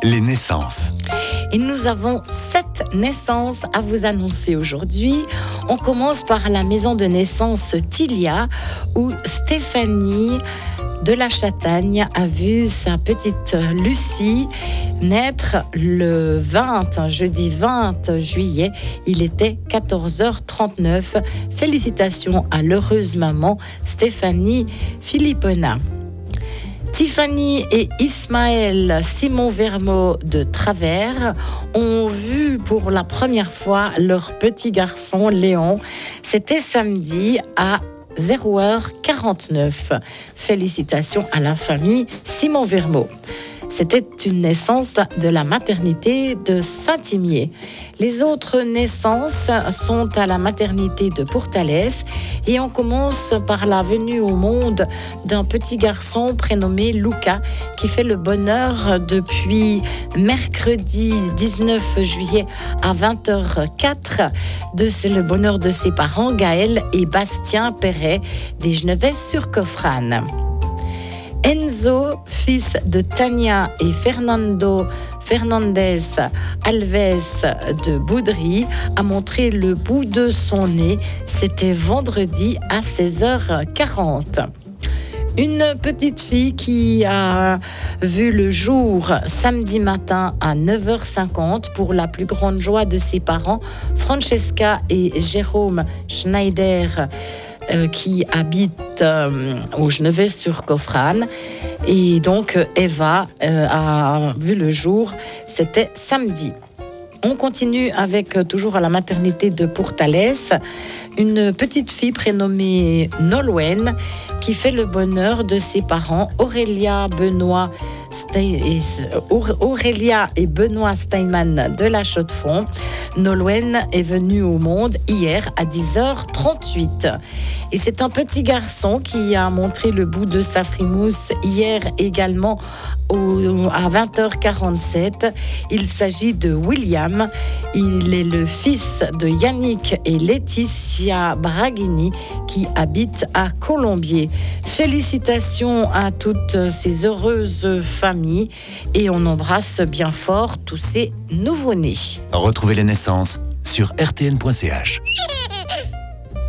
Les naissances. Et nous avons 7 naissances à vous annoncer aujourd'hui. On commence par la maison de naissance Tilia, où Stéphanie de la Chatagne a vu sa petite Lucie naître le jeudi 20 juillet. Il était 14h39. Félicitations à l'heureuse maman Stéphanie Philippona. Tiffany et Ismaël Simon Vermeau de Travers ont vu pour la première fois leur petit garçon Léon. C'était samedi à 0h49. Félicitations à la famille Simon Vermeau. C'était une naissance de la maternité de Saint-Imier. Les autres naissances sont à la maternité de Pourtalès et on commence par la venue au monde d'un petit garçon prénommé Luca qui fait le bonheur depuis mercredi 19 juillet à 20h04. C'est le bonheur de ses parents Gaël et Bastien Perret des Genevais-sur-Coffrane. Enzo, fils de Tania et Fernando Fernandez Alves de Boudry, a montré le bout de son nez. C'était vendredi à 16h40. Une petite fille qui a vu le jour samedi matin à 9h50 pour la plus grande joie de ses parents, Francesca et Jérôme Schneider, qui habitent au Genevais-sur-Coffrane. Et donc Eva a vu le jour, c'était samedi. On continue avec, toujours à la maternité de Pourtalès, une petite fille prénommée Nolwenn qui fait le bonheur de ses parents Aurélia et Benoît Steinman de la Chaux-de-Fonds. Nolwenn est venue au monde hier à 10h38. Et c'est un petit garçon qui a montré le bout de sa frimousse hier également à 20h47. Il s'agit de William. Il est le fils de Yannick et Laetitia Braghini qui habitent à Colombier. Félicitations à toutes ces heureuses familles et on embrasse bien fort tous ces nouveau-nés. Retrouvez les naissances sur rtn.ch.